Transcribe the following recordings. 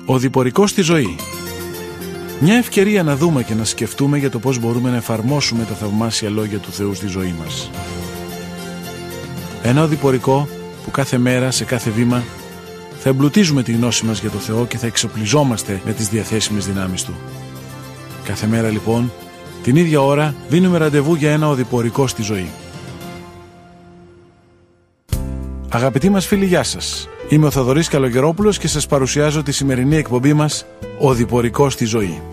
Ο διπορικός στη ζωή. Μια ευκαιρία να δούμε και να σκεφτούμε για το πώς μπορούμε να εφαρμόσουμε τα θαυμάσια λόγια του Θεού στη ζωή μας. Ένα οδηπορικό που κάθε μέρα, σε κάθε βήμα, θα εμπλουτίζουμε τη γνώση μας για το Θεό και θα εξοπλιζόμαστε με τις διαθέσιμες δυνάμεις Του. Κάθε μέρα λοιπόν, την ίδια ώρα, δίνουμε ραντεβού για ένα οδηπορικό στη ζωή. Αγαπητοί μας φίλοι, γεια σας. Είμαι ο Θοδωρής Καλογερόπουλος και σας παρουσιάζω τη σημερινή εκπομπή μας «Οδηπορικό στη ζωή».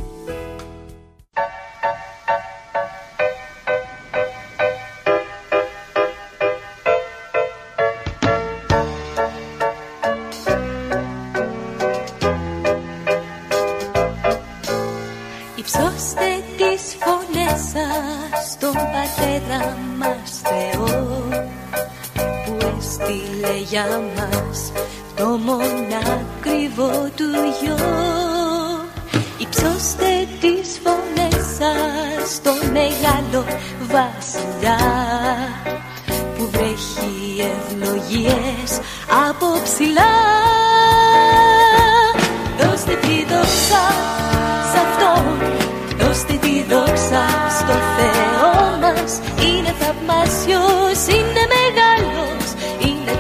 Υψώστε τις φωνές σας στον Πατέρα μας Θεό, που έστειλε για μας το μονάκριβο Του Υιό. Υψώστε τις φωνές σας στον Μεγάλο Βασιλιά, που βρέχει ευλογίες από ψηλά. Δώστε τη δόξα σ' Αυτόν, δώστε τη δόξα στο Θεό μας. Είναι θαυμάσιος, είναι μεγάλος, είναι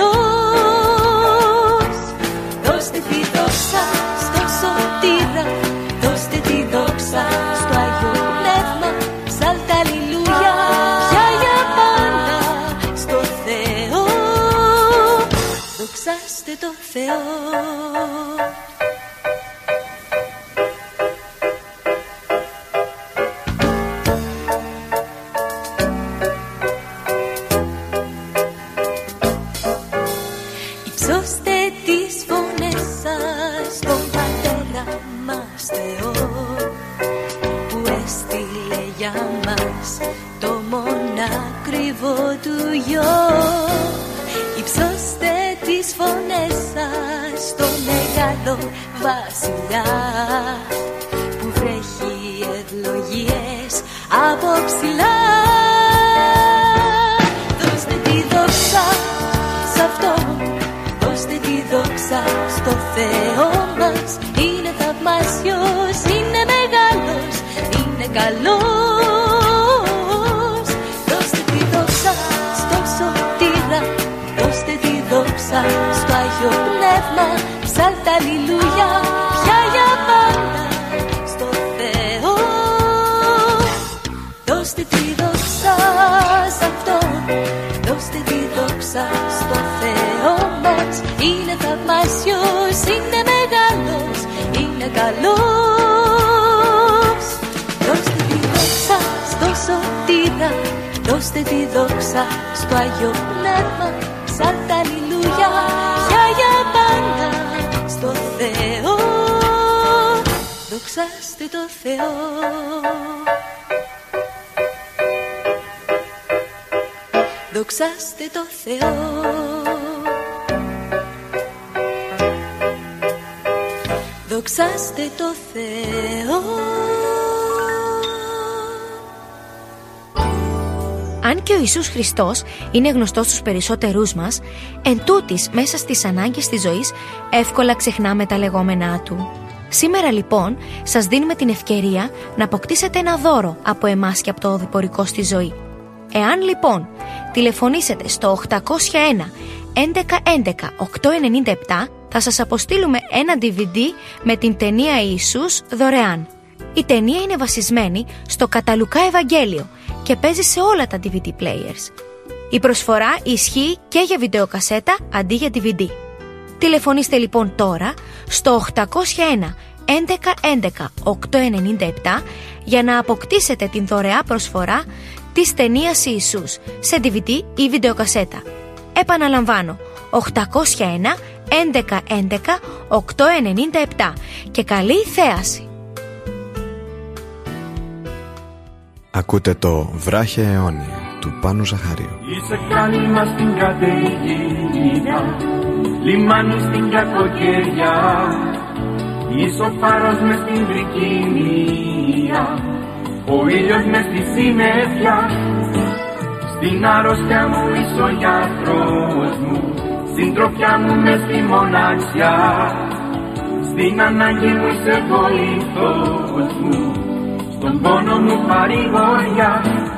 καλός. Δώστε τη δόξα στο Σωτήρα, δώστε τη δόξα στο Άγιο Πνεύμα. Ψάλτε αλληλούια, πια για πάντα στο Θεό. Δοξάστε το Θεό. Υψώστε τις φωνές σας στον Πατέρα μας Θεό, που έστειλε για μας το μονάκριβο Του Υιό. Υψώστε τις φωνές σας στο Μεγάλο Βασιλιά, που βρέχει ευλογίες από ψηλά. Δώστε τη δόξα σ' Αυτόν, δώστε τη δόξα στο Θεό μας. Είναι θαυμάσιος, είναι μεγάλος, είναι καλός. Δώστε τη δόξα στο Σωτήρα, δώστε τη δόξα στο Άγιο Πνεύμα. Ψάλτε αλληλούια, πια για πάντα στο Θεό. Δώστε τη δόξα σ' Αυτόν, δώστε τη δόξα στο Θεό μας. Είναι θαυμάσιος, είναι μεγάλος, είναι καλός. Δώστε τη δόξα στο Σωτήρα, δώστε τη δόξα στο Άγιο Πνεύμα. Ψάλτε αλληλούια, πια για πάντα στο Θεό. Δοξάστε το Θεό. Δοξάστε το Θεό. Δοξάστε το Θεό. Αν και ο Ιησούς Χριστός είναι γνωστός στους περισσότερούς μας, εν τούτης μέσα στις ανάγκες της ζωής εύκολα ξεχνάμε τα λεγόμενά Του. Σήμερα λοιπόν σας δίνουμε την ευκαιρία να αποκτήσετε ένα δώρο από εμάς και από το οδηπορικό στη ζωή. Εάν λοιπόν τηλεφωνήσετε στο 801 11 11 897, θα σας αποστείλουμε ένα DVD με την ταινία Ιησούς δωρεάν. Η ταινία είναι βασισμένη στο κατά Λουκά Ευαγγέλιο και παίζει σε όλα τα DVD players. Η προσφορά ισχύει και για βιντεοκασέτα αντί για DVD. Τηλεφωνήστε λοιπόν τώρα στο 801 11 11 897 για να αποκτήσετε την δωρεά προσφορά της ταινίας Ιησούς σε DVD ή βιντεοκασέτα. Επαναλαμβάνω, 801 11 11 897 και καλή θέαση. Ακούτε το «Βράχια αιώνια» του Πάνου Ζαχαρίου. Είσαι κάλυμα στην καταιγίδα, λιμάνι στην κακοκαιριά. Είσαι ο φάρος μες στην τρικυμία, ο ήλιος μες στη συννεφιά. Στην αρρώστια μου είσαι ο γιατρός μου, συντροφιά μου μες στη μοναξιά. στην ανάγκη μου είσαι βοηθός μου, στον πόνο μου παρηγοριά.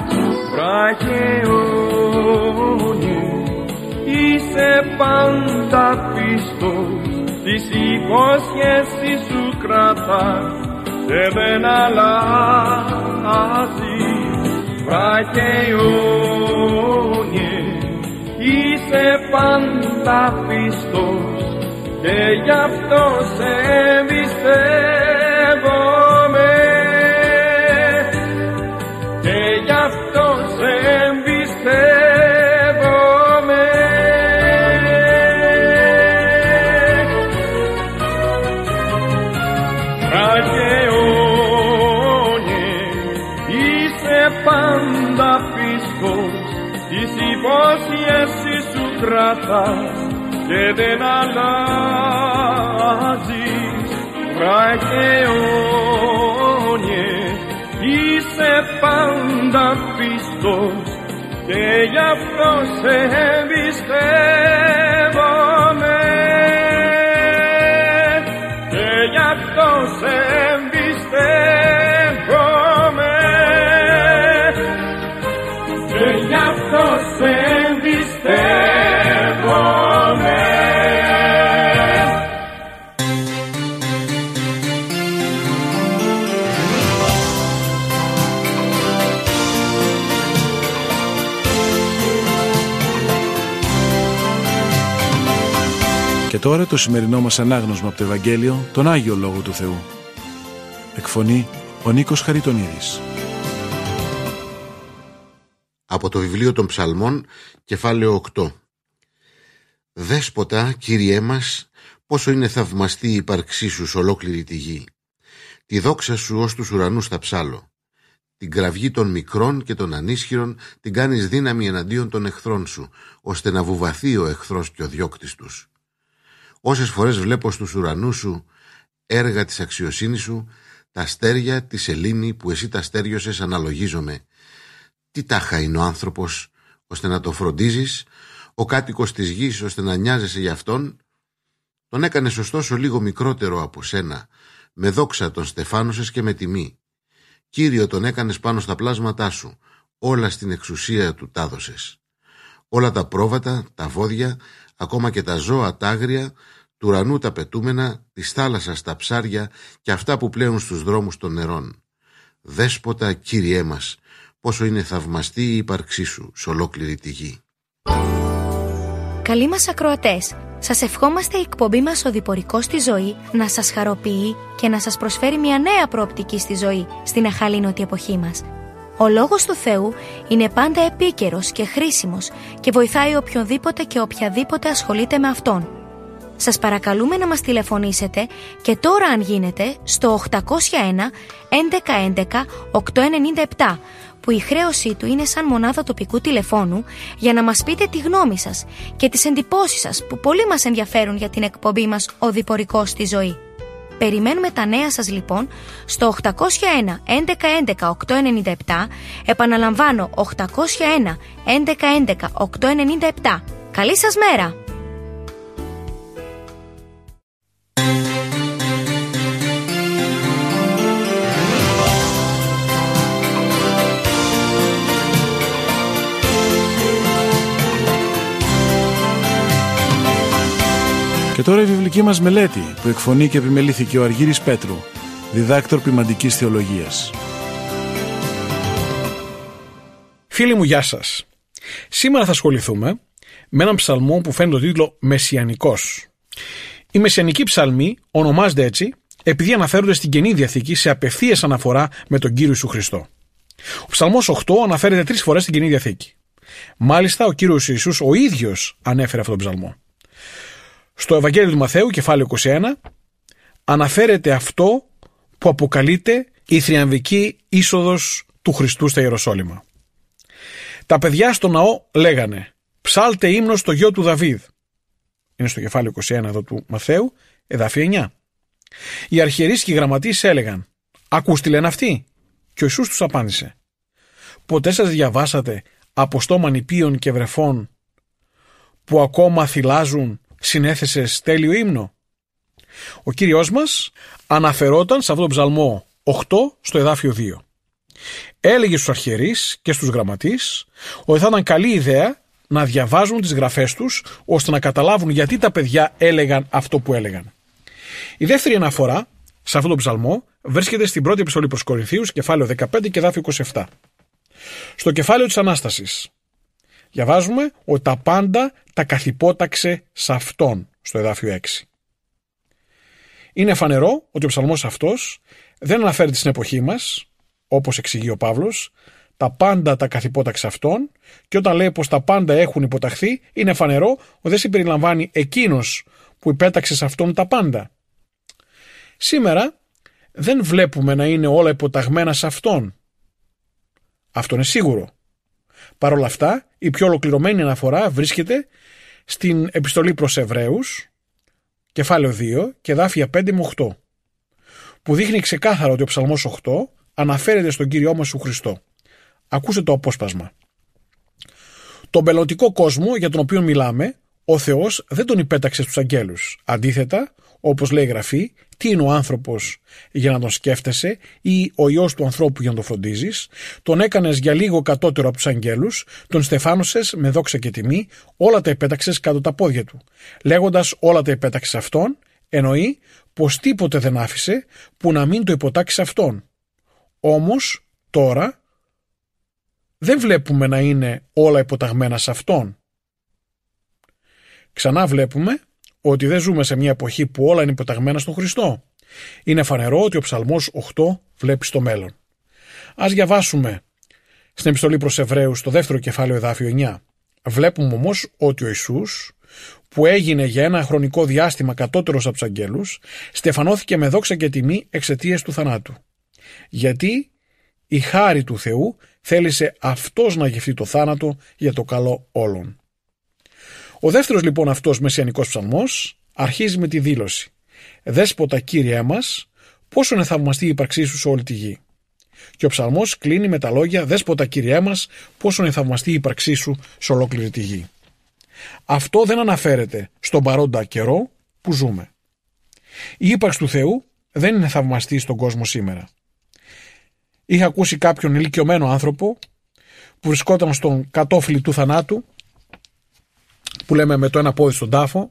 Βραχαιόνι, είσαι πάντα πίστος, τις υπόσχέσεις σου κρατάς και δεν αλλάζεις. Βραχαιόνι, είσαι πάντα πίστος και γι' αυτό σε εμπιστεύομαι, και γι' αυτό σε εμπιστεύομαι. Βραχαιόνι, είσαι πάντα πίστος, τις υπόσχεσεις σου κρατάς και δεν αλλάζεις. Βραχαιόνι, είσαι πάντα πίστος και γι' αυτό σε εμπιστεύομαι, και γι' αυτό σε εμπιστεύομαι, και γι' αυτό σε εμπιστεύομαι. Και τώρα το σημερινό μας ανάγνωσμα από το Ευαγγέλιο, τον Άγιο Λόγο του Θεού. Εκφωνεί ο Νίκος Χαριτονίδης. Από το βιβλίο των Ψαλμών, κεφάλαιο 8. Δέσποτα, Κύριέ μας, πόσο είναι θαυμαστή η ύπαρξή σου σ' ολόκληρη τη γη. Τη δόξα σου ως τους ουρανούς θα ψάλω. Την κραυγή των μικρών και των ανίσχυρων την κάνεις δύναμη εναντίον των εχθρών σου, ώστε να βουβαθεί ο εχθρός και ο διώκτης τους. Όσες φορές βλέπω στους ουρανούς σου έργα της αξιοσύνης σου, τα αστέρια τη σελήνη που εσύ τα στέριωσες αναλογίζομαι. Τι τάχα είναι ο άνθρωπος ώστε να το φροντίζεις, ο κάτοικος της γης ώστε να νοιάζεσαι για αυτόν. Τον έκανες ωστόσο λίγο μικρότερο από σένα, με δόξα τον στεφάνωσες και με τιμή. Κύριο τον έκανες πάνω στα πλάσματά σου, όλα στην εξουσία του τα δώσες. Όλα τα πρόβατα, τα βόδια, ακόμα και τα ζώα τα άγρια, του ουρανού τα πετούμενα, της θάλασσας τα ψάρια και αυτά που πλέουν στους δρόμους των νερών. Δέσποτα, Κύριέ μας, πόσο είναι θαυμαστή η ύπαρξή σου σ' ολόκληρη τη γη. Καλοί μας ακροατές, σας ευχόμαστε η εκπομπή μας «Οδηπορικός στη ζωή» να σας χαροποιεί και να σας προσφέρει μια νέα προοπτική στη ζωή στην αχαλήνωτη εποχή μας. Ο Λόγος του Θεού είναι πάντα επίκαιρος και χρήσιμος και βοηθάει οποιονδήποτε και οποιαδήποτε ασχολείται με Αυτόν. Σας παρακαλούμε να μας τηλεφωνήσετε και τώρα αν γίνεται στο 801 1111 897 που η χρέωσή του είναι σαν μονάδα τοπικού τηλεφώνου για να μας πείτε τη γνώμη σας και τις εντυπώσεις σας που πολύ μας ενδιαφέρουν για την εκπομπή μας «Οδηπορικός στη ζωή». Περιμένουμε τα νέα σας λοιπόν στο 801 1111 897, επαναλαμβάνω 801 1111 897. Καλή σας μέρα! Και τώρα η βιβλική μας μελέτη που εκφωνεί και επιμελήθηκε ο Αργύρης Πέτρου, διδάκτορ ποιμαντικής θεολογίας. Φίλοι μου, γεια σας. Σήμερα θα ασχοληθούμε με έναν ψαλμό που φέρνει τον τίτλο «Μεσιανικός». Οι μεσιανικοί ψαλμοί ονομάζονται έτσι επειδή αναφέρονται στην Καινή Διαθήκη σε απευθείας αναφορά με τον Κύριο Ιησού Χριστό. Ο ψαλμός 8 αναφέρεται 3 φορές στην Καινή Διαθήκη. Μάλιστα, ο Κύριος Ιησούς ο ίδιος ανέφερε αυτόν τον ψαλμό. Στο Ευαγγέλιο του Μαθαίου, κεφάλαιο 21, αναφέρεται αυτό που αποκαλείται η θριαμβική είσοδος του Χριστού στα Ιεροσόλυμα. Τα παιδιά στο ναό λέγανε «Ψάλτε ύμνο στο γιο του Δαβίδ». Είναι στο κεφάλαιο 21 εδώ του Μαθαίου, εδάφιο 9. Οι αρχιερείς και οι γραμματείς έλεγαν «Ακούστε λένε αυτοί». Και ο Ιησούς τους απάντησε «Ποτέ σας διαβάσατε από στόμα νηπίων και βρεφών που ακόμα θυλάζουν συνέθεσες τέλειο ύμνο? Ο Κύριος μας αναφερόταν σε αυτό το ψαλμό 8 στο εδάφιο 2. Έλεγε στους αρχιερείς και στους γραμματείς ότι θα ήταν καλή ιδέα να διαβάζουν τις γραφές τους ώστε να καταλάβουν γιατί τα παιδιά έλεγαν αυτό που έλεγαν. Η δεύτερη αναφορά σε αυτό το ψαλμό βρίσκεται στην πρώτη επιστολή προς Κορινθίους, κεφάλαιο 15 και εδάφιο 27. Στο κεφάλαιο της Ανάστασης διαβάζουμε ότι τα πάντα τα καθυπόταξε σε Αυτόν, στο εδάφιο 6. Είναι φανερό ότι ο ψαλμός αυτός δεν αναφέρεται στην εποχή μας, όπως εξηγεί ο Παύλος, τα πάντα τα καθυπόταξε Αυτόν, και όταν λέει πως τα πάντα έχουν υποταχθεί, είναι φανερό ότι δεν συμπεριλαμβάνει εκείνος που υπέταξε σε Αυτόν τα πάντα. Σήμερα δεν βλέπουμε να είναι όλα υποταγμένα σε Αυτόν. Αυτό είναι σίγουρο. Παρ' όλα αυτά, η πιο ολοκληρωμένη αναφορά βρίσκεται στην επιστολή προς Εβραίους, κεφάλαιο 2 και εδάφια 5 με 8, που δείχνει ξεκάθαρα ότι ο ψαλμός 8 αναφέρεται στον Κύριό μας Ιησού Χριστό. Ακούστε το απόσπασμα. Τον μελλοντικό κόσμο για τον οποίο μιλάμε, ο Θεός δεν τον υπέταξε στους αγγέλους. Αντίθετα, όπως λέει η Γραφή, τι είναι ο άνθρωπος για να τον σκέφτεσαι, ή ο Υιός του ανθρώπου για να τον φροντίζεις? Τον έκανες για λίγο κατώτερο από τους αγγέλους, τον στεφάνωσες με δόξα και τιμή, όλα τα υπέταξες κάτω τα πόδια του. Λέγοντας όλα τα υπέταξες αυτόν, εννοεί πως τίποτε δεν άφησε που να μην το υποτάξει αυτόν. Όμως τώρα δεν βλέπουμε να είναι όλα υποταγμένα σε αυτόν. Ξανά βλέπουμε ότι δεν ζούμε σε μια εποχή που όλα είναι υποταγμένα στον Χριστό. Είναι φανερό ότι ο ψαλμός 8 βλέπει στο μέλλον. Ας διαβάσουμε στην επιστολή προς Εβραίους το δεύτερο κεφάλαιο εδάφιο 9. Βλέπουμε όμως ότι ο Ιησούς, που έγινε για ένα χρονικό διάστημα κατώτερος από τους αγγέλους, στεφανώθηκε με δόξα και τιμή εξαιτίας του θανάτου. Γιατί η χάρη του Θεού θέλησε αυτός να γευτεί το θάνατο για το καλό όλων. Ο δεύτερος λοιπόν αυτός μεσιανικός ψαλμός αρχίζει με τη δήλωση: «Δέσποτα Κύριέ μας, πόσο είναι θαυμαστή η ύπαρξή σου σε όλη τη γη». Και ο ψαλμός κλείνει με τα λόγια: «Δέσποτα Κύριέ μας, πόσο είναι θαυμαστή η ύπαρξή σου σε ολόκληρη τη γη». Αυτό δεν αναφέρεται στον παρόντα καιρό που ζούμε. Η ύπαρξη του Θεού δεν είναι θαυμαστή στον κόσμο σήμερα. Είχα ακούσει κάποιον ηλικιωμένο άνθρωπο που βρισκόταν στον κατόφλι του θανάτου, που λέμε με το ένα πόδι στον τάφο,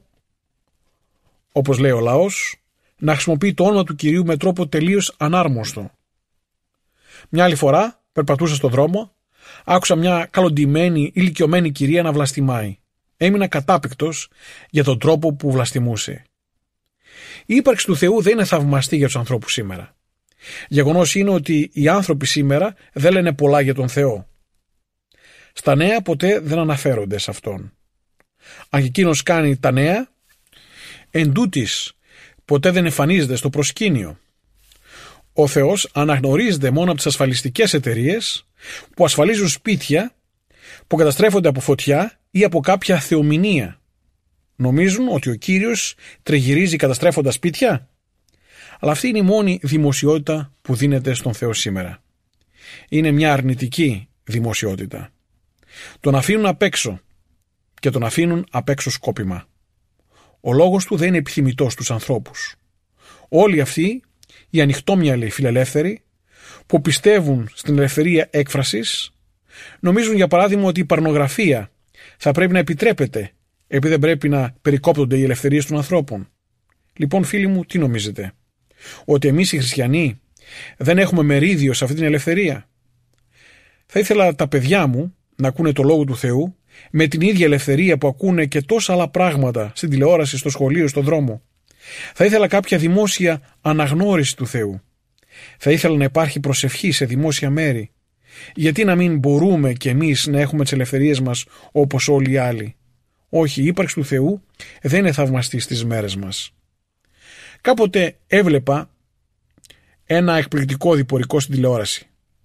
όπως λέει ο λαός, να χρησιμοποιεί το όνομα του Κυρίου με τρόπο τελείως ανάρμοστο. Μια άλλη φορά περπατούσα στον δρόμο, άκουσα μια καλοντυμένη ηλικιωμένη κυρία να βλαστημάει. Έμεινα κατάπικτος για τον τρόπο που βλαστημούσε. Η ύπαρξη του Θεού δεν είναι θαυμαστή για τους ανθρώπους σήμερα. Γεγονός είναι ότι οι άνθρωποι σήμερα δεν λένε πολλά για τον Θεό. Στα νέα ποτέ δεν αναφέρονται σε Αυτόν. Αν και εκείνος κάνει τα νέα, εν τούτοις ποτέ δεν εμφανίζεται στο προσκήνιο. Ο Θεός αναγνωρίζεται μόνο από τις ασφαλιστικές εταιρείες που ασφαλίζουν σπίτια που καταστρέφονται από φωτιά ή από κάποια θεομηνία. Νομίζουν ότι ο Κύριος τριγυρίζει καταστρέφοντας σπίτια. Αλλά αυτή είναι η μόνη δημοσιότητα που δίνεται στον Θεό σήμερα. Είναι μια αρνητική δημοσιότητα. Τον αφήνουν απ' έξω και τον αφήνουν απ' έξω σκόπιμα. Ο λόγος του δεν είναι επιθυμητός στους ανθρώπους. Όλοι αυτοί οι ανοιχτόμυαλοι φιλελεύθεροι που πιστεύουν στην ελευθερία έκφρασης νομίζουν για παράδειγμα ότι η παρνογραφία θα πρέπει να επιτρέπεται επειδή δεν πρέπει να περικόπτονται οι ελευθερίες των ανθρώπων. Λοιπόν φίλοι μου, τι νομίζετε? Ότι εμείς οι χριστιανοί δεν έχουμε μερίδιο σε αυτή την ελευθερία? Θα ήθελα τα παιδιά μου να ακούνε το Λόγο του Θεού με την ίδια ελευθερία που ακούνε και τόσα άλλα πράγματα στην τηλεόραση, στο σχολείο, στον δρόμο. Θα ήθελα κάποια δημόσια αναγνώριση του Θεού. Θα ήθελα να υπάρχει προσευχή σε δημόσια μέρη. Γιατί να μην μπορούμε κι εμείς να έχουμε τις ελευθερίες μας όπως όλοι οι άλλοι? Όχι, η ύπαρξη του Θεού δεν είναι θαυμαστή στις μέρες μας. Κάποτε έβλεπα ένα εκπληκτικό διπορικό στην τηλεόραση.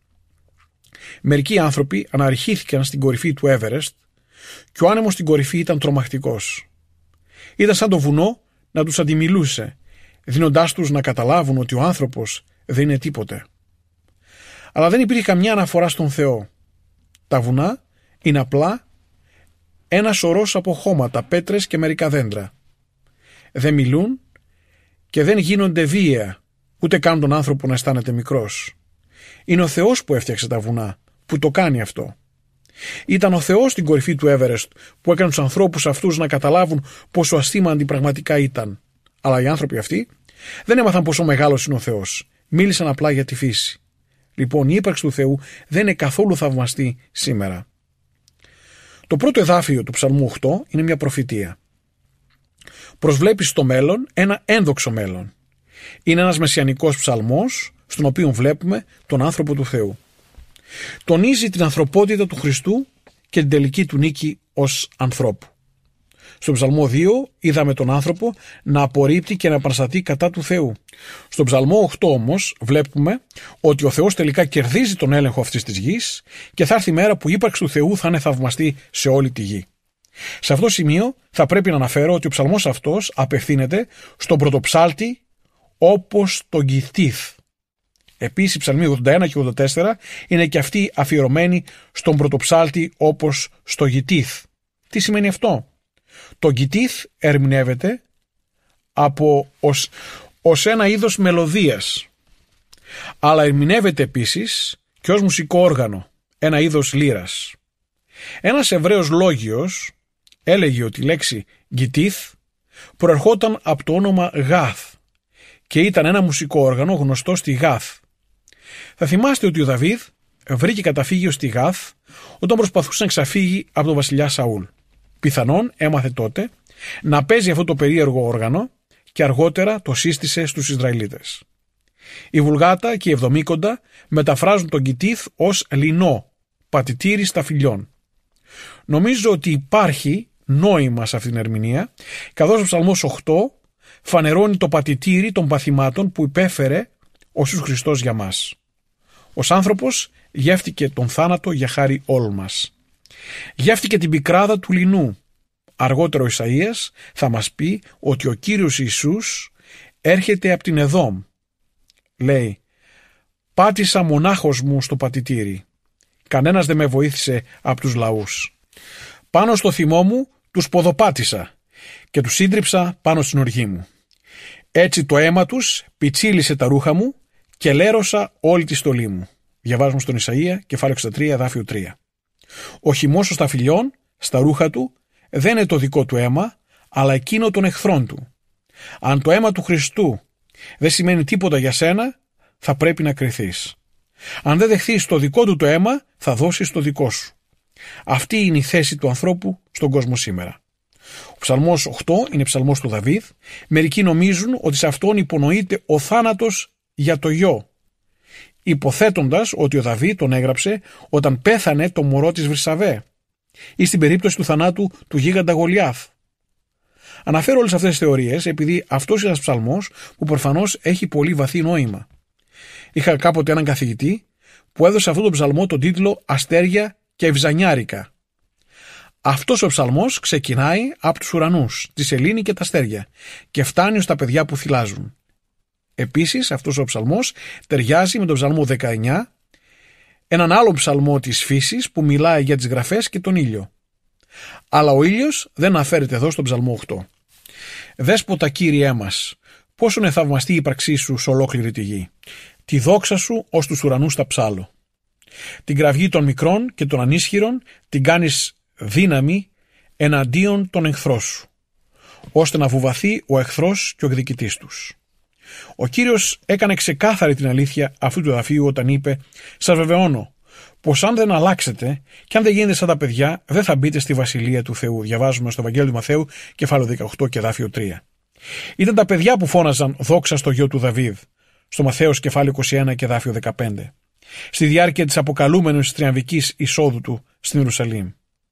Μερικοί άνθρωποι αναρριχήθηκαν στην κορυφή του Everest και ο άνεμος στην κορυφή ήταν τρομακτικός. Ήταν σαν το βουνό να τους αντιμιλούσε, δίνοντάς τους να καταλάβουν ότι ο άνθρωπος δεν είναι τίποτε. Αλλά δεν υπήρχε καμιά αναφορά στον Θεό. Τα βουνά είναι απλά ένα σωρός από χώματα, πέτρες και μερικά δέντρα. Δεν μιλούν και δεν γίνονται βία, ούτε κάνουν τον άνθρωπο να αισθάνεται μικρός. Είναι ο Θεός που έφτιαξε τα βουνά, που το κάνει αυτό. Ήταν ο Θεός στην κορυφή του Everest που έκανε τους ανθρώπους αυτούς να καταλάβουν πόσο ασήμαντοι πραγματικά ήταν. Αλλά οι άνθρωποι αυτοί δεν έμαθαν πόσο μεγάλος είναι ο Θεός. Μίλησαν απλά για τη φύση. Λοιπόν, η ύπαρξη του Θεού δεν είναι καθόλου θαυμαστή σήμερα. Το πρώτο εδάφιο του Ψαλμού 8 είναι μια προφητεία. Προσβλέπει στο μέλλον ένα ένδοξο μέλλον. Είναι ένας μεσιανικός ψαλμός στον οποίο βλέπουμε τον άνθρωπο του Θεού. Τονίζει την ανθρωπότητα του Χριστού και την τελική του νίκη ως ανθρώπου. Στον Ψαλμό 2 είδαμε τον άνθρωπο να απορρίπτει και να επαναστατεί κατά του Θεού. Στον Ψαλμό 8 όμως βλέπουμε ότι ο Θεός τελικά κερδίζει τον έλεγχο αυτής της γης και θα έρθει η μέρα που η ύπαρξη του Θεού θα είναι θαυμαστή σε όλη τη γη. Σε αυτό το σημείο θα πρέπει να αναφέρω ότι ο ψαλμός αυτός απευθύνεται στον πρωτοψάλτη όπως τον Γιτίθ. Επίσης οι ψαλμοί 81 και 84 είναι και αυτοί αφιερωμένοι στον πρωτοψάλτη όπως στο Γιτίθ. Τι σημαίνει αυτό? Το Γιτίθ ερμηνεύεται ως ένα είδος μελωδίας, αλλά ερμηνεύεται επίσης και ως μουσικό όργανο, ένα είδος λύρας. Ένας Εβραίος λόγιος έλεγε ότι η λέξη Γιτίθ προερχόταν από το όνομα Γάθ και ήταν ένα μουσικό όργανο γνωστό στη Γάθ. Θα θυμάστε ότι ο Δαβίδ βρήκε καταφύγιο στη Γάθ όταν προσπαθούσε να εξαφύγει από τον βασιλιά Σαούλ. Πιθανόν έμαθε τότε να παίζει αυτό το περίεργο όργανο και αργότερα το σύστησε στους Ισραηλίτες. Η Βουλγάτα και η Εβδομήκοντα μεταφράζουν τον Γιτίθ ως λινό, πατητήρι σταφυλιών. Νομίζω ότι υπάρχει νόημα σε αυτήν την ερμηνεία, καθώς ο Ψαλμός 8 φανερώνει το πατητήρι των παθημάτων που υπέφερε ο Ιησούς Χριστός για μας. Ως άνθρωπος γεύτηκε τον θάνατο για χάρη όλων μας. Γεύτηκε την πικράδα του λινού. Αργότερο ο Ισαΐας θα μας πει ότι ο Κύριος Ιησούς έρχεται από την Εδόμ. Λέει, πάτησα μονάχος μου στο πατητήρι. Κανένας δεν με βοήθησε από τους λαούς. Πάνω στο θυμό μου τους ποδοπάτησα και τους σύντριψα πάνω στην οργή μου. Έτσι το αίμα τους πιτσίλησε τα ρούχα μου και λέρωσα όλη τη στολή μου. Διαβάζουμε στον Ισαΐα, κεφάλαιο 63, εδάφιο 3. Ο χυμός των σταφυλιών στα ρούχα του δεν είναι το δικό του αίμα, αλλά εκείνο των εχθρών του. Αν το αίμα του Χριστού δεν σημαίνει τίποτα για σένα, θα πρέπει να κριθείς. Αν δεν δεχθείς το δικό του το αίμα, θα δώσεις το δικό σου. Αυτή είναι η θέση του ανθρώπου στον κόσμο σήμερα. Ο Ψαλμός 8 είναι ψαλμός του Δαβίδ. Μερικοί νομίζουν ότι σε αυτόν υπονοείται ο θάνατος για το γιο, υποθέτοντας ότι ο Δαβίδ τον έγραψε όταν πέθανε το μωρό της Βρυσαβέ ή στην περίπτωση του θανάτου του γίγαντα Γολιάθ. Αναφέρω όλες αυτές τις θεωρίες επειδή αυτός είναι ένας ψαλμός που προφανώς έχει πολύ βαθύ νόημα. Είχα κάποτε έναν καθηγητή που έδωσε αυτόν τον ψαλμό τον τίτλο «Αστέρια και Ευζανιάρικα». Αυτός ο ψαλμός ξεκινάει από τους ουρανούς, τη σελήνη και τα αστέρια και φτάνει στα παιδιά που θυλάζουν. Επίσης αυτός ο ψαλμός ταιριάζει με τον ψαλμό 19, έναν άλλο ψαλμό της φύσης που μιλάει για τις γραφές και τον ήλιο. Αλλά ο ήλιος δεν αναφέρεται εδώ στον ψαλμό 8. Δέσποτα Κύριέ μας, πόσο είναι θαυμαστή η ύπαρξή σου σε ολόκληρη τη γη. Τη δόξα σου ως τους ουρανούς τα ψάλω. Την κραυγή των μικρών και των ανίσχυρων την κάνεις δύναμη εναντίον των εχθρών σου, ώστε να βουβαθεί ο εχθρός και ο εκδικητής τους. Ο Κύριος έκανε ξεκάθαρη την αλήθεια αυτού του εδαφίου όταν είπε «Σας βεβαιώνω πως αν δεν αλλάξετε και αν δεν γίνετε σαν τα παιδιά δεν θα μπείτε στη Βασιλεία του Θεού». Διαβάζουμε στο Ευαγγέλιο του Μαθαίου κεφάλαιο 18 και εδάφιο 3. Ήταν τα παιδιά που φώναζαν δόξα στο γιο του Δαβίδ στο Μαθαίος κεφάλαιο 21 και εδάφιο 15 στη διάρκεια της αποκαλούμενης θριαμβικής εισόδου του στην Ιερουσαλήμ.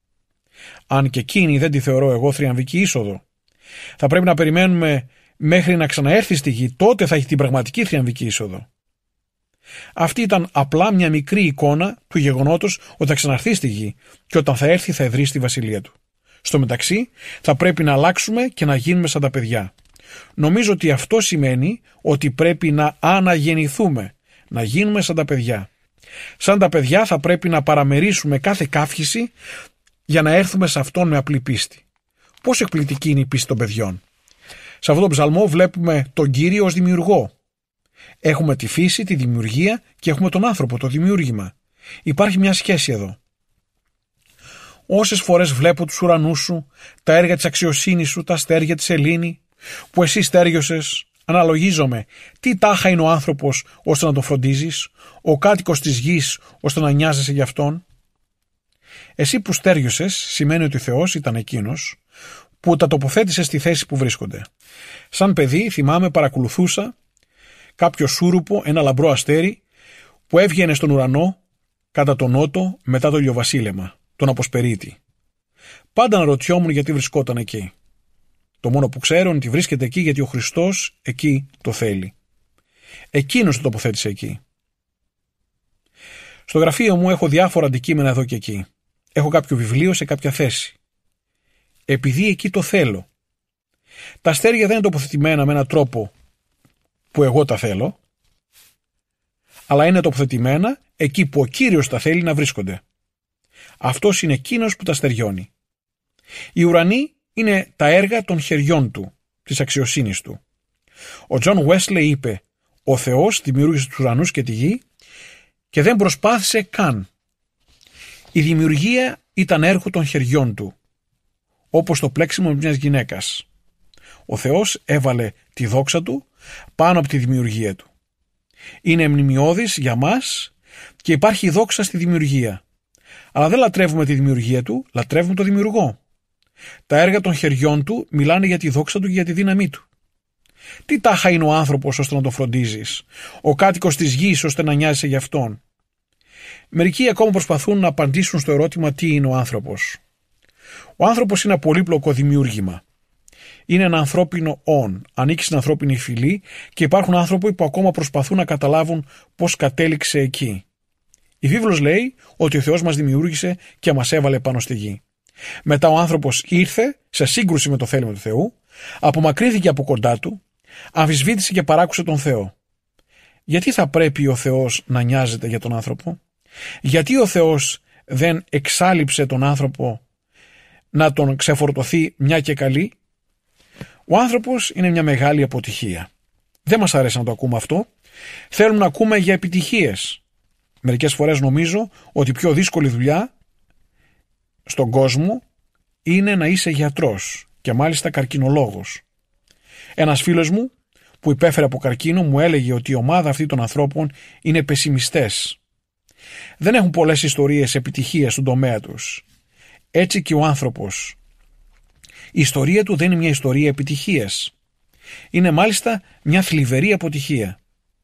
Αν και εκείνη δεν τη θεωρώ εγώ θριαμβική είσοδο, θα πρέπει να περιμένουμε μέχρι να ξαναέρθει στη γη, τότε θα έχει την πραγματική θριαμβική είσοδο. Αυτή ήταν απλά μια μικρή εικόνα του γεγονότος ότι θα ξαναρθεί στη γη και όταν θα έρθει θα εδρήσει τη βασιλεία του. Στο μεταξύ θα πρέπει να αλλάξουμε και να γίνουμε σαν τα παιδιά. Νομίζω ότι αυτό σημαίνει ότι πρέπει να αναγεννηθούμε, να γίνουμε σαν τα παιδιά. Σαν τα παιδιά θα πρέπει να παραμερίσουμε κάθε καύχηση για να έρθουμε σε αυτόν με απλή πίστη. Πόσο εκπληκτική είναι η πίστη των παιδιών. Σε αυτόν τον ψαλμό βλέπουμε τον Κύριο ως δημιουργό. Έχουμε τη φύση, τη δημιουργία και έχουμε τον άνθρωπο, το δημιούργημα. Υπάρχει μια σχέση εδώ. Όσες φορές βλέπω τους ουρανούς σου, τα έργα της αξιοσύνης σου, τα αστέρια της σελήνη, που εσύ στέριωσες, αναλογίζομαι τι τάχα είναι ο άνθρωπος ώστε να τον φροντίζεις, ο κάτοικος της γης ώστε να νοιάζεσαι γι' αυτόν. Εσύ που στέριωσες σημαίνει ότι ο Θεός ήταν εκείνος που τα τοποθέτησε στη θέση που βρίσκονται. Σαν παιδί θυμάμαι παρακολουθούσα κάποιο σούρουπο, ένα λαμπρό αστέρι που έβγαινε στον ουρανό κατά τον νότο μετά το ηλιοβασίλεμα, τον Αποσπερίτη. Πάντα αναρωτιόμουν γιατί βρισκόταν εκεί. Το μόνο που ξέρω είναι ότι βρίσκεται εκεί γιατί ο Χριστός εκεί το θέλει. Εκείνος το τοποθέτησε εκεί. Στο γραφείο μου έχω διάφορα αντικείμενα εδώ και εκεί. Έχω κάποιο βιβλίο σε κάποια θέση. Επειδή εκεί το θέλω. Τα αστέρια δεν είναι τοποθετημένα με έναν τρόπο που εγώ τα θέλω, αλλά είναι τοποθετημένα εκεί που ο Κύριος τα θέλει να βρίσκονται. Αυτός είναι εκείνος που τα στεριώνει. Οι ουρανοί είναι τα έργα των χεριών του, της αξιοσύνης του. Ο Τζον Wesley είπε «Ο Θεός δημιούργησε τους ουρανούς και τη γη και δεν προσπάθησε καν. Η δημιουργία ήταν έργο των χεριών του, όπως το πλέξιμο μιας γυναίκας. Ο Θεός έβαλε τη δόξα του πάνω από τη δημιουργία του. Είναι μνημειώδης για μας και υπάρχει δόξα στη δημιουργία. Αλλά δεν λατρεύουμε τη δημιουργία του, λατρεύουμε το δημιουργό. Τα έργα των χεριών του μιλάνε για τη δόξα του και για τη δύναμή του. Τι τάχα είναι ο άνθρωπος ώστε να τον φροντίζεις, ο κάτοικος της γης ώστε να νοιάζεσαι γι' αυτόν. Μερικοί ακόμα προσπαθούν να απαντήσουν στο ερώτημα τι είναι ο άνθρωπος. Ο άνθρωπος είναι ένα πολύπλοκο δημιούργημα. Είναι ένα ανθρώπινο όν, ανήκει στην ανθρώπινη φυλή και υπάρχουν άνθρωποι που ακόμα προσπαθούν να καταλάβουν πώς κατέληξε εκεί. Η βίβλος λέει ότι ο Θεός μας δημιούργησε και μας έβαλε πάνω στη γη. Μετά ο άνθρωπος ήρθε σε σύγκρουση με το θέλημα του Θεού, απομακρύνθηκε από κοντά του, αμφισβήτησε και παράκουσε τον Θεό. Γιατί θα πρέπει ο Θεός να νοιάζεται για τον άνθρωπο? Γιατί ο Θεός δεν εξάλειψε τον άνθρωπο να τον ξεφορτωθεί μια και καλή? Ο άνθρωπος είναι μια μεγάλη αποτυχία. Δεν μας αρέσει να το ακούμε αυτό. Θέλουμε να ακούμε για επιτυχίες. Μερικές φορές νομίζω ότι η πιο δύσκολη δουλειά στον κόσμο είναι να είσαι γιατρός και μάλιστα καρκινολόγος. Ένας φίλος μου που υπέφερε από καρκίνο μου έλεγε ότι η ομάδα αυτή των ανθρώπων είναι πεσημιστές. Δεν έχουν πολλές ιστορίες επιτυχίας στον τομέα τους. Έτσι και ο άνθρωπος. Η ιστορία του δεν είναι μια ιστορία επιτυχίας. Είναι μάλιστα μια θλιβερή αποτυχία.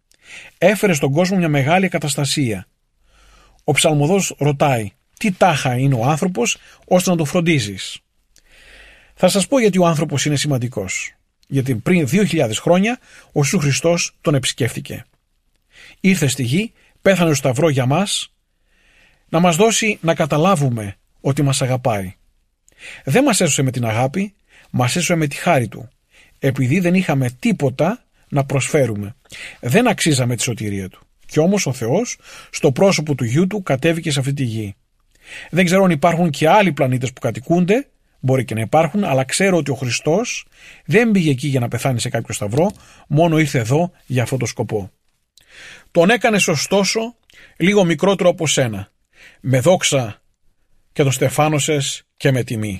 Έφερε στον κόσμο μια μεγάλη καταστασία. Ο ψαλμοδός ρωτάει τι τάχα είναι ο άνθρωπος ώστε να τον φροντίζεις. Θα σας πω γιατί ο άνθρωπος είναι σημαντικός. Γιατί πριν 2.000 χρόνια ο Ιησούς Χριστός τον επισκέφθηκε. Ήρθε στη γη, πέθανε στο σταυρό για μας, να μας δώσει να καταλάβουμε ότι μας αγαπάει. Δεν μας έσωσε με την αγάπη, μας έσωσε με τη χάρη του. Επειδή δεν είχαμε τίποτα να προσφέρουμε. Δεν αξίζαμε τη σωτηρία του. Κι όμως ο Θεός στο πρόσωπο του γιού του κατέβηκε σε αυτή τη γη. Δεν ξέρω αν υπάρχουν και άλλοι πλανήτες που κατοικούνται, μπορεί και να υπάρχουν, αλλά ξέρω ότι ο Χριστός δεν πήγε εκεί για να πεθάνει σε κάποιο σταυρό, μόνο ήρθε εδώ για αυτό το σκοπό. Τον έκανες ωστόσο λίγο μικρότερο από σένα, με δόξα και τον στεφάνωσες και με τιμή.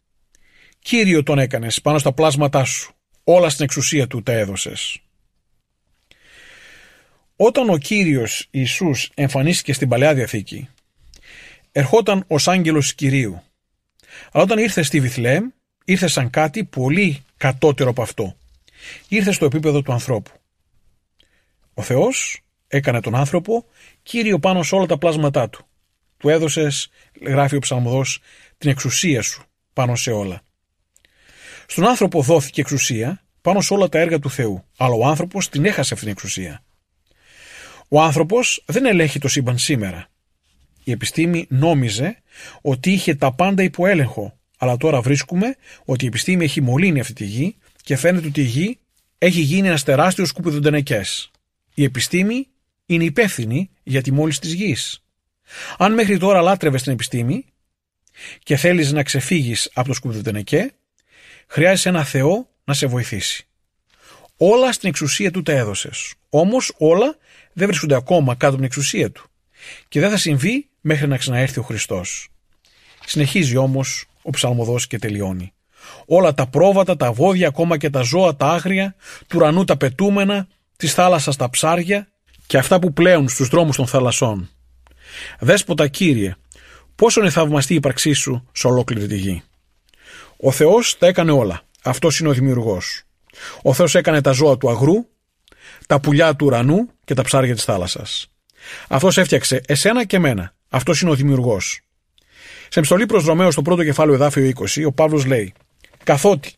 Κύριο τον έκανες πάνω στα πλάσματά σου, όλα στην εξουσία του τα έδωσες. Όταν ο Κύριος Ιησούς εμφανίστηκε στην Παλαιά Διαθήκη, ερχόταν ως άγγελος Κυρίου. Αλλά όταν ήρθε στη Βιθλεέμ, ήρθε σαν κάτι πολύ κατώτερο από αυτό. Ήρθε στο επίπεδο του ανθρώπου. Ο Θεός έκανε τον άνθρωπο Κύριο πάνω σε όλα τα πλάσματά του. Του έδωσες, γράφει ο ψαλμοδός, την εξουσία σου πάνω σε όλα. Στον άνθρωπο δόθηκε εξουσία πάνω σε όλα τα έργα του Θεού, αλλά ο άνθρωπος την έχασε αυτήν την εξουσία. Ο άνθρωπος δεν ελέγχει το σύμπαν σήμερα. Η επιστήμη νόμιζε ότι είχε τα πάντα υπό έλεγχο, αλλά τώρα βρίσκουμε ότι η επιστήμη έχει μολύνει αυτή τη γη και φαίνεται ότι η γη έχει γίνει ένας τεράστιος σκουπιδοντενεκές. Η επιστήμη είναι υπεύθυνη για τη μόλυνση της γης. Αν μέχρι τώρα λάτρευες την επιστήμη και θέλεις να ξεφύγεις από το σκουπιδοντενεκέ, χρειάζεσαι ένα Θεό να σε βοηθήσει. Όλα στην εξουσία του τα έδωσες. Όμως όλα δεν βρίσκονται ακόμα κάτω από την εξουσία του. Και δεν θα συμβεί μέχρι να ξαναέρθει ο Χριστός. Συνεχίζει όμως ο ψαλμοδός και τελειώνει. Όλα τα πρόβατα, τα βόδια, ακόμα και τα ζώα, τα άγρια, του ουρανού τα πετούμενα, της θάλασσας τα ψάρια και αυτά που πλέουν στους δρόμους των θαλασσών. Δέσποτα Κύριε, πόσο είναι θαυμαστή η ύπαρξή σου σε ολόκληρη τη γη. Ο Θεός τα έκανε όλα. Αυτός είναι ο δημιουργός. Ο Θεός έκανε τα ζώα του αγρού, τα πουλιά του ουρανού και τα ψάρια της θάλασσας. Αυτός έφτιαξε εσένα και εμένα. Αυτός είναι ο δημιουργός. Σε επιστολή προς Ρωμαίους στο πρώτο κεφάλαιο εδάφιο 20, ο Παύλος λέει: καθότι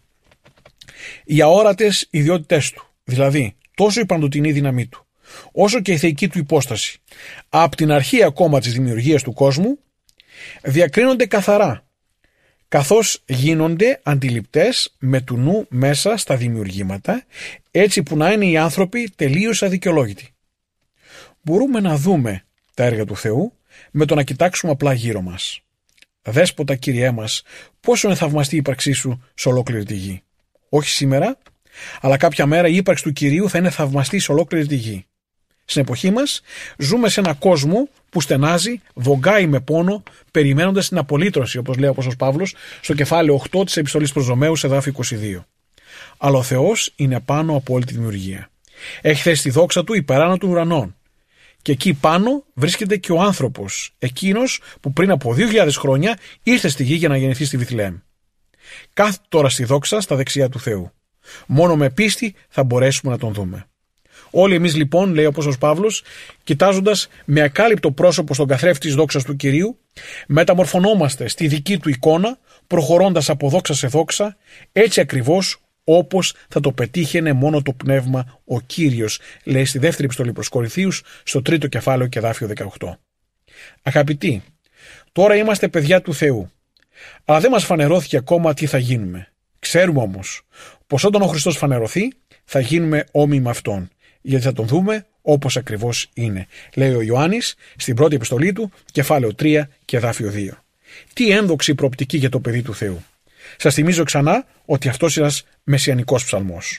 οι αόρατες ιδιότητές του, δηλαδή τόσο η παντοτινή δύναμή του, όσο και η θεϊκή του υπόσταση, από την αρχή ακόμα της δημιουργίας του κόσμου, διακρίνονται καθαρά, καθώς γίνονται αντιληπτές με του νου μέσα στα δημιουργήματα, έτσι που να είναι οι άνθρωποι τελείως αδικαιολόγητοι. Μπορούμε να δούμε τα έργα του Θεού με το να κοιτάξουμε απλά γύρω μας. Δέσποτα Κύριέ μας, πόσο είναι θαυμαστή η ύπαρξή σου σε ολόκληρη τη γη. Όχι σήμερα, αλλά κάποια μέρα η ύπαρξη του Κυρίου θα είναι θαυμαστή σε ολόκληρη τη γη. Στην εποχή μας ζούμε σε ένα κόσμο που στενάζει, βογκάει με πόνο, περιμένοντας την απολύτρωση, όπως λέει ο Απόστολος Παύλος στο κεφάλαιο 8 της επιστολής προς Ρωμαίους, εδάφιο 22. Αλλά ο Θεός είναι πάνω από όλη τη δημιουργία. Έχει θέσει τη δόξα του υπεράνω των ουρανών. Και εκεί πάνω βρίσκεται και ο άνθρωπος, εκείνος που πριν από 2.000 χρόνια ήρθε στη γη για να γεννηθεί στη Βιθλεέμ. Κάθεται τώρα στη δόξα στα δεξιά του Θεού. Μόνο με πίστη θα μπορέσουμε να τον δούμε. Όλοι εμείς λοιπόν, λέει ο Απόστολος Παύλος, κοιτάζοντας με ακάλυπτο πρόσωπο στον καθρέφτη της δόξας του Κυρίου, μεταμορφωνόμαστε στη δική του εικόνα, προχωρώντας από δόξα σε δόξα, έτσι ακριβώς όπως θα το πετύχαινε μόνο το πνεύμα ο Κύριος, λέει στη δεύτερη επιστολή προς Κορινθίους, στο 3ο κεφάλαιο και εδάφιο 18. Αγαπητοί, τώρα είμαστε παιδιά του Θεού, αλλά δεν μας φανερώθηκε ακόμα τι θα γίνουμε. Ξέρουμε όμως πως όταν ο Χριστός φανερωθεί, θα γίνουμε όμοιοι με Αυτόν, γιατί θα τον δούμε όπως ακριβώς είναι, λέει ο Ιωάννης στην πρώτη επιστολή του, κεφάλαιο 3 και εδάφιο 2. Τι ένδοξη προοπτική για το παιδί του Θεού. Σας θυμίζω ξανά ότι αυτός είναι ένας μεσιανικός ψαλμός.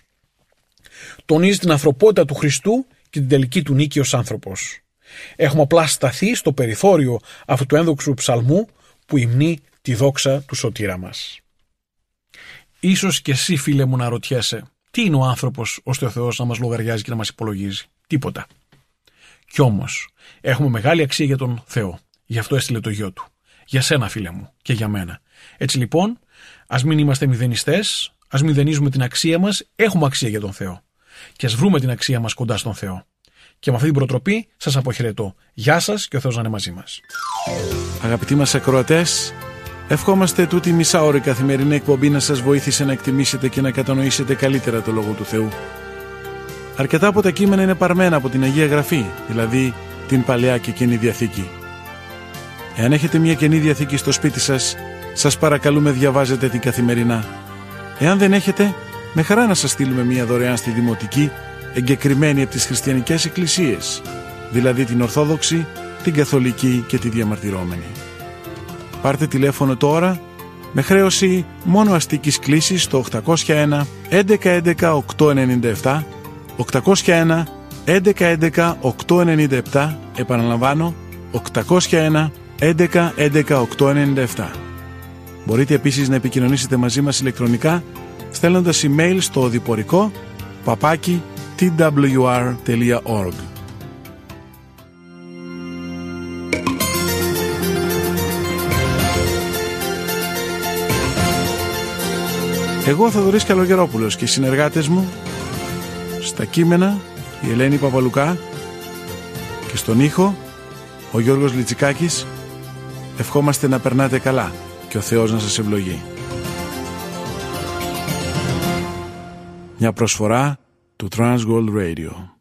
Τονίζει την ανθρωπότητα του Χριστού και την τελική του νίκη ως άνθρωπος. Έχουμε απλά σταθεί στο περιθώριο αυτού του ένδοξου ψαλμού που υμνεί τη δόξα του σωτήρα μας. Ίσως και εσύ, φίλε μου, να ρωτιέσαι, τι είναι ο άνθρωπος ώστε ο Θεός να μας λογαριάζει και να μας υπολογίζει? Τίποτα. Κι όμως έχουμε μεγάλη αξία για τον Θεό. Γι' αυτό έστειλε το γιο του. Για σένα, φίλε μου, και για μένα. Έτσι λοιπόν, ας μην είμαστε μηδενιστές, ας μηδενίζουμε την αξία μας, έχουμε αξία για τον Θεό. Και ας βρούμε την αξία μας κοντά στον Θεό. Και με αυτή την προτροπή σας αποχαιρετώ. Γεια σας και ο Θεός να είναι μαζί μας. Αγαπητοί μας ακροατές, ευχόμαστε τούτη μισάωρη καθημερινή εκπομπή να σας βοήθησε να εκτιμήσετε και να κατανοήσετε καλύτερα το Λόγο του Θεού. Αρκετά από τα κείμενα είναι παρμένα από την Αγία Γραφή, δηλαδή την Παλαιά και Καινή Διαθήκη. Εάν έχετε μια Καινή Διαθήκη στο σπίτι σας, σας παρακαλούμε διαβάζετε την καθημερινά. Εάν δεν έχετε, με χαρά να σας στείλουμε μια δωρεάν στη Δημοτική, εγκεκριμένη από τις χριστιανικές εκκλησίες, δηλαδή την Ορθόδοξη, την Καθολική και τη Διαμαρτυρόμενη. Πάρτε τηλέφωνο τώρα με χρέωση μόνο αστικής κλήσης στο 801 1111 897, 801 1111 897, επαναλαμβάνω 801 1111 897. Μπορείτε επίσης να επικοινωνήσετε μαζί μας ηλεκτρονικά στέλνοντας email στο οδηπορικό @twr.org. Εγώ, Θοδωρής Καλογερόπουλος, και οι συνεργάτες μου στα κείμενα η Ελένη Παπαλουκά και στον ήχο ο Γιώργος Λιτσικάκης, ευχόμαστε να περνάτε καλά και ο Θεός να σας ευλογεί. Μια προσφορά του Transworld Radio.